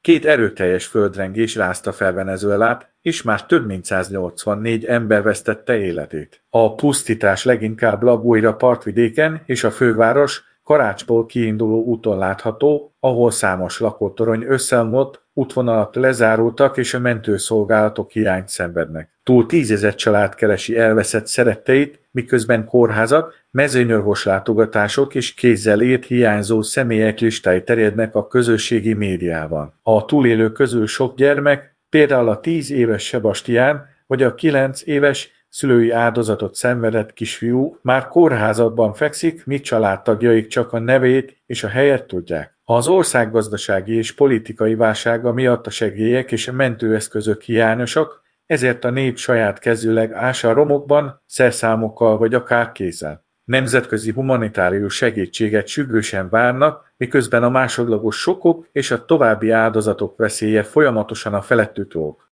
Két erőteljes földrengés rázta fel Venezuelát, és már több mint 184 ember vesztette életét. A pusztítás leginkább La Guaira partvidéken és a főváros Caracasból kiinduló úton látható, ahol számos lakótorony összeomlott, útvonalak lezárultak és a mentőszolgálatok hiányt szenvednek. Túl 10 000 család keresi elveszett szeretteit, miközben kórházak, mezőnyorvos látogatások és kézzel írt hiányzó személyek listái terjednek a közösségi médiában. A túlélők közül sok gyermek, például a 10 éves Sebastián vagy a 9 éves szülői áldozatot szenvedett kisfiú már kórházatban fekszik, míg családtagjaik csak a nevét és a helyet tudják. Az ország gazdasági és politikai válsága miatt a segélyek és a mentőeszközök hiányosak, ezért a nép saját kezűleg ás a romokban, szerszámokkal vagy akár kézzel. Nemzetközi humanitárius segítséget sürgősen várnak, miközben a másodlagos sokok és a további áldozatok veszélye folyamatosan a felett ütlóg.